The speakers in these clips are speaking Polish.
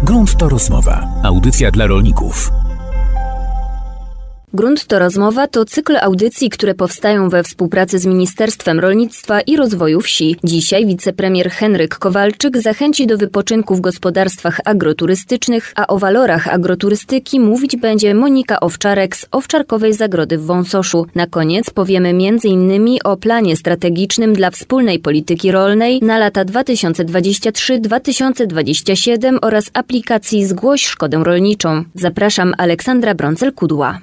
Grunt to rozmowa. Audycja dla rolników. Grunt to rozmowa to cykl audycji, które powstają we współpracy z Ministerstwem Rolnictwa i Rozwoju Wsi. Dzisiaj wicepremier Henryk Kowalczyk zachęci do wypoczynku w gospodarstwach agroturystycznych, a o walorach agroturystyki mówić będzie Monika Owczarek z Owczarkowej Zagrody w Wąsoszu. Na koniec powiemy m.in. o planie strategicznym dla wspólnej polityki rolnej na lata 2023-2027 oraz aplikacji Zgłoś Szkodę Rolniczą. Zapraszam, Aleksandra Brącel-Kudła.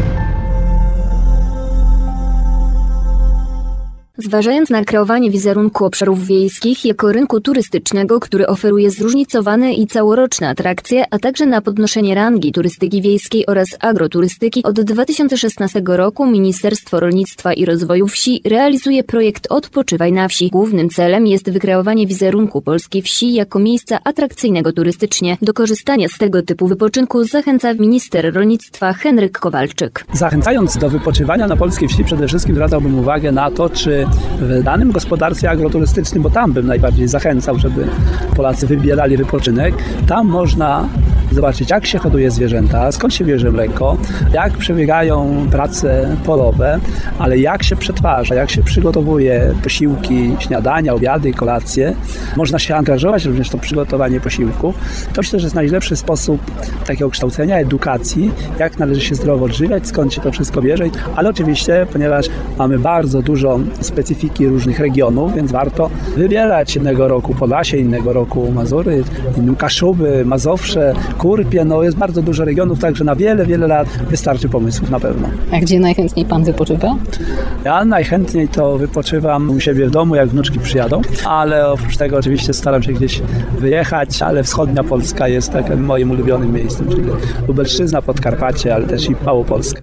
Zważając na kreowanie wizerunku obszarów wiejskich jako rynku turystycznego, który oferuje zróżnicowane i całoroczne atrakcje, a także na podnoszenie rangi turystyki wiejskiej oraz agroturystyki, od 2016 roku Ministerstwo Rolnictwa i Rozwoju Wsi realizuje projekt Odpoczywaj na wsi. Głównym celem jest wykreowanie wizerunku polskiej wsi jako miejsca atrakcyjnego turystycznie. Do korzystania z tego typu wypoczynku zachęca minister rolnictwa Henryk Kowalczyk. Zachęcając do wypoczywania na polskiej wsi, przede wszystkim zwracałbym uwagę na to, czy w danym gospodarstwie agroturystycznym, bo tam bym najbardziej zachęcał, żeby Polacy wybierali wypoczynek, tam można zobaczyć, jak się hoduje zwierzęta, skąd się bierze mleko, jak przebiegają prace polowe, ale jak się przetwarza, jak się przygotowuje posiłki, śniadania, obiady, kolacje. Można się angażować również w to przygotowanie posiłków. To myślę, że jest najlepszy sposób takiego kształcenia, edukacji, jak należy się zdrowo odżywiać, skąd się to wszystko bierze. Ale oczywiście, ponieważ mamy bardzo dużo specyfiki różnych regionów, więc warto wybierać jednego roku Podlasie, innego roku Mazury, Kaszuby, Mazowsze, Kurpie. Jest bardzo dużo regionów, także na wiele, wiele lat wystarczy pomysłów na pewno. A gdzie najchętniej pan wypoczywa? Ja najchętniej to wypoczywam u siebie w domu, jak wnuczki przyjadą, ale oprócz tego oczywiście staram się gdzieś wyjechać, ale wschodnia Polska jest takim moim ulubionym miejscem, czyli Lubelszczyzna, Podkarpacie, ale też i Małopolska.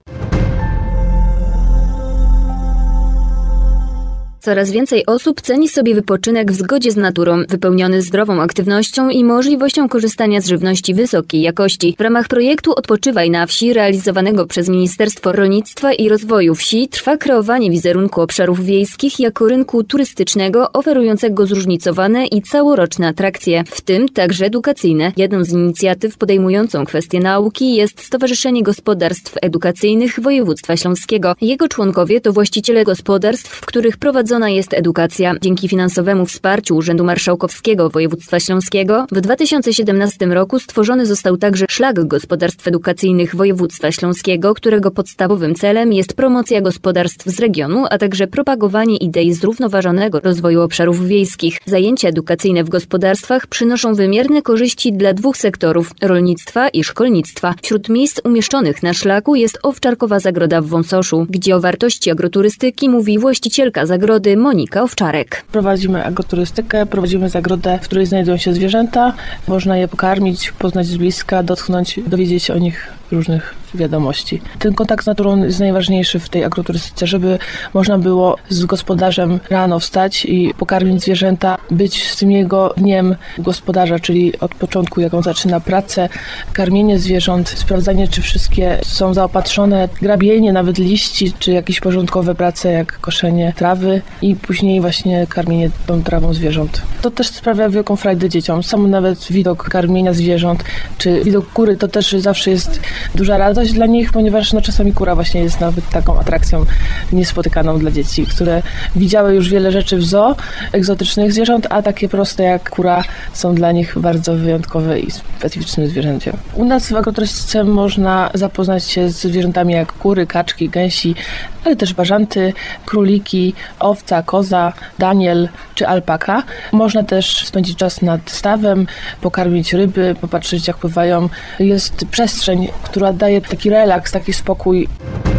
Coraz więcej osób ceni sobie wypoczynek w zgodzie z naturą, wypełniony zdrową aktywnością i możliwością korzystania z żywności wysokiej jakości. W ramach projektu Odpoczywaj na wsi, realizowanego przez Ministerstwo Rolnictwa i Rozwoju Wsi, trwa kreowanie wizerunku obszarów wiejskich jako rynku turystycznego oferującego zróżnicowane i całoroczne atrakcje, w tym także edukacyjne. Jedną z inicjatyw podejmującą kwestię nauki jest Stowarzyszenie Gospodarstw Edukacyjnych Województwa Śląskiego. Jego członkowie to właściciele gospodarstw, w których prowadzona jest edukacja. Dzięki finansowemu wsparciu Urzędu Marszałkowskiego Województwa Śląskiego w 2017 roku stworzony został także Szlak Gospodarstw Edukacyjnych Województwa Śląskiego, którego podstawowym celem jest promocja gospodarstw z regionu, a także propagowanie idei zrównoważonego rozwoju obszarów wiejskich. Zajęcia edukacyjne w gospodarstwach przynoszą wymierne korzyści dla dwóch sektorów – rolnictwa i szkolnictwa. Wśród miejsc umieszczonych na szlaku jest Owczarkowa Zagroda w Wąsoszu, gdzie o wartości agroturystyki mówi właścicielka zagrody Monika Owczarek. Prowadzimy agroturystykę, prowadzimy zagrodę, w której znajdują się zwierzęta. Można je pokarmić, poznać z bliska, dotknąć, dowiedzieć się o nich różnych wiadomości. Ten kontakt z naturą jest najważniejszy w tej agroturystyce, żeby można było z gospodarzem rano wstać i pokarmić zwierzęta, być z tym jego dniem gospodarza, czyli od początku, jak on zaczyna pracę, karmienie zwierząt, sprawdzanie, czy wszystkie są zaopatrzone, grabienie nawet liści, czy jakieś porządkowe prace, jak koszenie trawy i później właśnie karmienie tą trawą zwierząt. To też sprawia wielką frajdę dzieciom. Sam nawet widok karmienia zwierząt, czy widok kury, to też zawsze jest duża radość dla nich, ponieważ czasami kura właśnie jest nawet taką atrakcją niespotykaną dla dzieci, które widziały już wiele rzeczy w zoo, egzotycznych zwierząt, a takie proste jak kura są dla nich bardzo wyjątkowe i specyficznym zwierzęciem. U nas w agroturystyce można zapoznać się z zwierzętami jak kury, kaczki, gęsi, ale też bażanty, króliki, owca, koza, daniel czy alpaka. Można też spędzić czas nad stawem, pokarmić ryby, popatrzeć jak pływają. Jest przestrzeń, która daje taki relaks, taki spokój.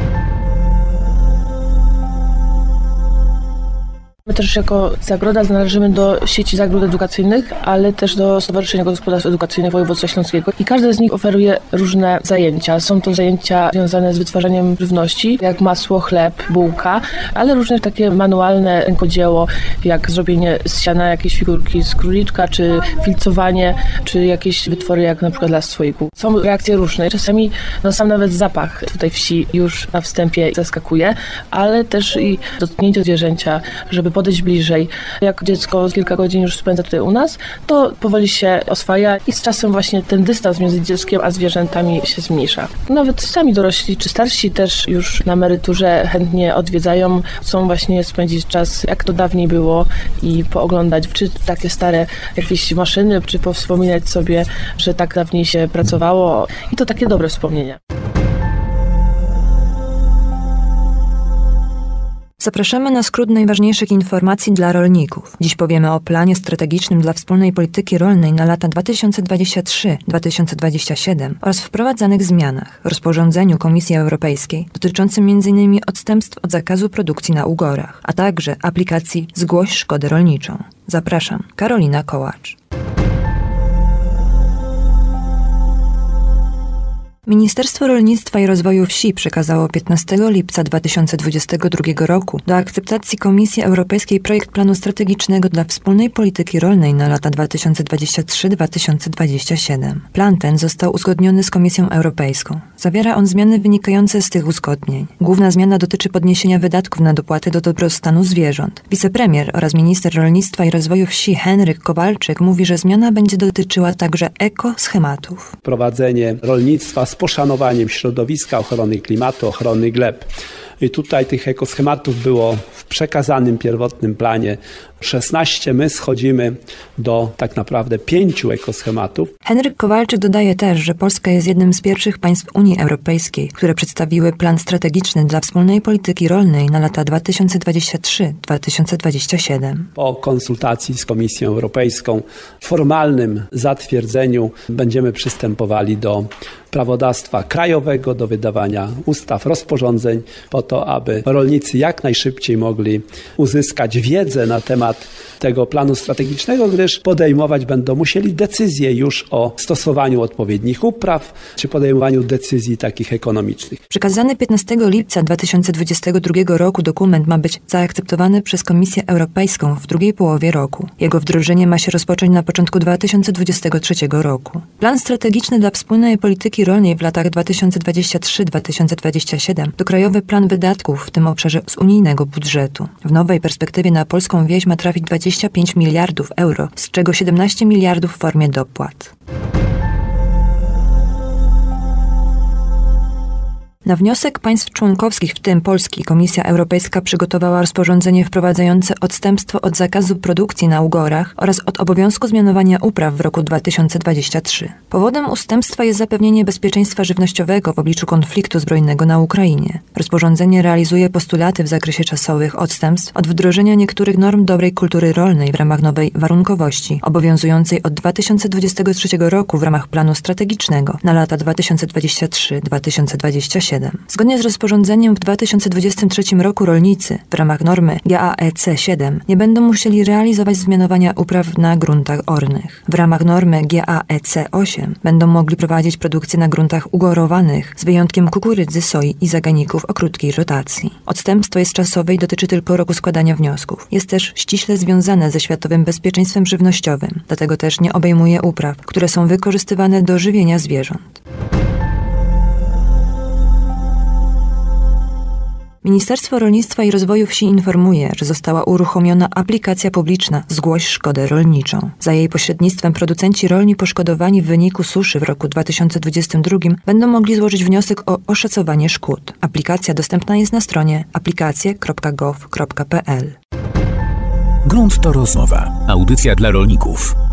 My też jako zagroda należymy do sieci zagród edukacyjnych, ale też do Stowarzyszenia Gospodarstw Edukacyjnych Województwa Śląskiego i każde z nich oferuje różne zajęcia. Są to zajęcia związane z wytwarzaniem żywności, jak masło, chleb, bułka, ale różne takie manualne rękodzieło, jak zrobienie z siana jakiejś figurki z króliczka, czy filcowanie, czy jakieś wytwory jak na przykład las słoiku. Są reakcje różne. Czasami sam nawet zapach tutaj wsi już na wstępie zaskakuje, ale też i dotknięcie zwierzęcia, żeby podejść bliżej. Jak dziecko kilka godzin już spędza tutaj u nas, to powoli się oswaja i z czasem właśnie ten dystans między dzieckiem a zwierzętami się zmniejsza. Nawet sami dorośli czy starsi też już na emeryturze chętnie odwiedzają, chcą właśnie spędzić czas, jak to dawniej było i pooglądać, czy takie stare jakieś maszyny, czy powspominać sobie, że tak dawniej się pracowało i to takie dobre wspomnienia. Zapraszamy na skrót najważniejszych informacji dla rolników. Dziś powiemy o planie strategicznym dla wspólnej polityki rolnej na lata 2023-2027 oraz wprowadzanych zmianach, rozporządzeniu Komisji Europejskiej dotyczącym m.in. odstępstw od zakazu produkcji na ugorach, a także aplikacji Zgłoś szkodę rolniczą. Zapraszam, Karolina Kołacz. Ministerstwo Rolnictwa i Rozwoju Wsi przekazało 15 lipca 2022 roku do akceptacji Komisji Europejskiej projekt planu strategicznego dla wspólnej polityki rolnej na lata 2023-2027. Plan ten został uzgodniony z Komisją Europejską. Zawiera on zmiany wynikające z tych uzgodnień. Główna zmiana dotyczy podniesienia wydatków na dopłaty do dobrostanu zwierząt. Wicepremier oraz minister rolnictwa i rozwoju wsi Henryk Kowalczyk mówi, że zmiana będzie dotyczyła także ekoschematów. Prowadzenie rolnictwa z poszanowaniem środowiska, ochrony klimatu, ochrony gleb. I tutaj tych ekoschematów było w przekazanym pierwotnym planie 16. My schodzimy do tak naprawdę 5 ekoschematów. Henryk Kowalczyk dodaje też, że Polska jest jednym z pierwszych państw Unii Europejskiej, które przedstawiły plan strategiczny dla wspólnej polityki rolnej na lata 2023-2027. Po konsultacji z Komisją Europejską, formalnym zatwierdzeniu będziemy przystępowali do prawodawstwa krajowego, do wydawania ustaw, rozporządzeń po to, aby rolnicy jak najszybciej mogli uzyskać wiedzę na temat tego planu strategicznego, gdyż podejmować będą musieli decyzje już o stosowaniu odpowiednich upraw, czy podejmowaniu decyzji takich ekonomicznych. Przekazany 15 lipca 2022 roku dokument ma być zaakceptowany przez Komisję Europejską w drugiej połowie roku. Jego wdrożenie ma się rozpocząć na początku 2023 roku. Plan strategiczny dla wspólnej polityki rolnej w latach 2023-2027 to krajowy plan wydatków w tym obszarze z unijnego budżetu. W nowej perspektywie na polską wieś ma trafić 25 miliardów euro, z czego 17 miliardów w formie dopłat. Na wniosek państw członkowskich, w tym Polski, Komisja Europejska przygotowała rozporządzenie wprowadzające odstępstwo od zakazu produkcji na ugorach oraz od obowiązku zmianowania upraw w roku 2023. Powodem ustępstwa jest zapewnienie bezpieczeństwa żywnościowego w obliczu konfliktu zbrojnego na Ukrainie. Rozporządzenie realizuje postulaty w zakresie czasowych odstępstw od wdrożenia niektórych norm dobrej kultury rolnej w ramach nowej warunkowości, obowiązującej od 2023 roku w ramach planu strategicznego na lata 2023-2027. Zgodnie z rozporządzeniem w 2023 roku rolnicy w ramach normy GAEC 7 nie będą musieli realizować zmianowania upraw na gruntach ornych. W ramach normy GAEC 8 będą mogli prowadzić produkcję na gruntach ugorowanych z wyjątkiem kukurydzy, soi i zagajników o krótkiej rotacji. Odstępstwo jest czasowe i dotyczy tylko roku składania wniosków. Jest też ściśle związane ze światowym bezpieczeństwem żywnościowym, dlatego też nie obejmuje upraw, które są wykorzystywane do żywienia zwierząt. Ministerstwo Rolnictwa i Rozwoju Wsi informuje, że została uruchomiona aplikacja publiczna Zgłoś szkodę rolniczą. Za jej pośrednictwem producenci rolni poszkodowani w wyniku suszy w roku 2022 będą mogli złożyć wniosek o oszacowanie szkód. Aplikacja dostępna jest na stronie aplikacje.gov.pl. Grunt to rozmowa. Audycja dla rolników.